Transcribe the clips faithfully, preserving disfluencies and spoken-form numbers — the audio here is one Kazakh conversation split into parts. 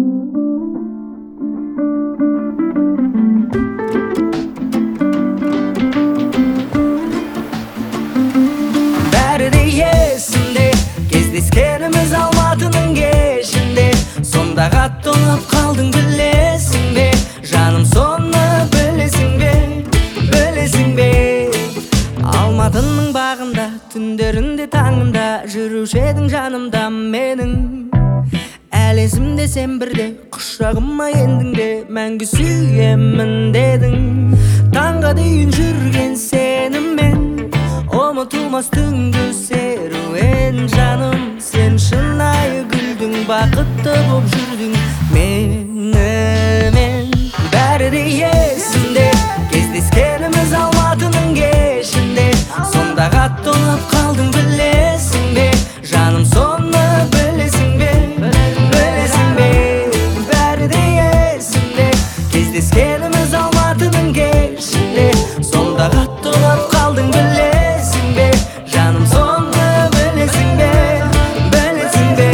Bäri de yesimde, kezdeskенimiz Алматының кешінде. Сонда қатты ұнап қалдың білесің бе, жаным, соны білесің бе, білесің бе. Алматының бағында, түндерінде таңында жүруші едің жанымда менің. Әлі есімде сен бірде, құшағыма ендің де, мәңгі сүйемін дедің. Таңға дейін жүрген сенімен, ұмытылмас түнгі серуен жаным. Сен шынайы күлдің, бақытты боп жүрдің менімен. Бәрі де есімде, кездескеніміз Алматының кешінде. Сонда қатты ұнап қалдың білесің бе, жаным, соны білесің бе, білесің бе. Бәрі де есімде, кездескеніміз Алматының кешінде. Сонда қатты ұнап қалдың білесің бе, жаным, соны білесің бе, білесің бе.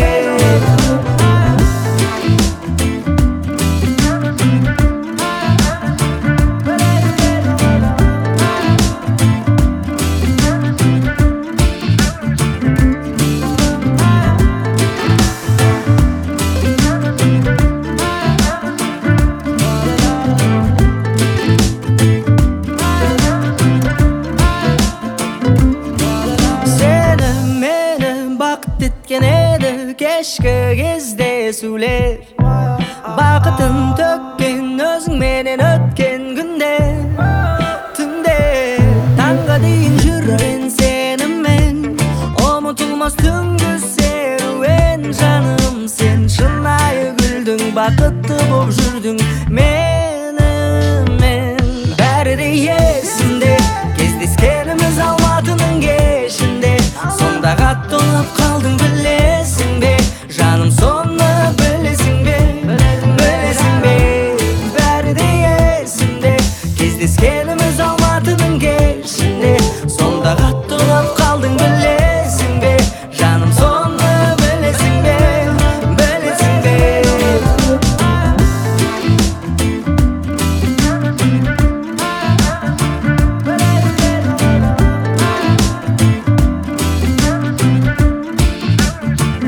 Еткен еді кешкі кездесулер, бақытын төккен өзіңменен өткен күндер. Түнде таңға дейін жүрген сенімен, ұмытылмас түнгі серуен жаным. Сен шынайы күлдің, бақытты боп жүрдің менімен. Бәрі де есімде, кездескеніміз Алматының кешінде. Сонда қатты ұнап қалдың білесің бе, жаным, соны білесің бе, білесің бе. Бәрі де есімде, кездескеніміз Алматының кешінде. Сонда қатты ұнап қалдың білесің бе, жаным, соны білесің бе, білесің бе.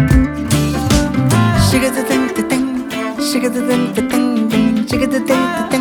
Shigga-da-ding-da-ding, shigga-da-ding-da-ding, shigga-da-ding-da-ding.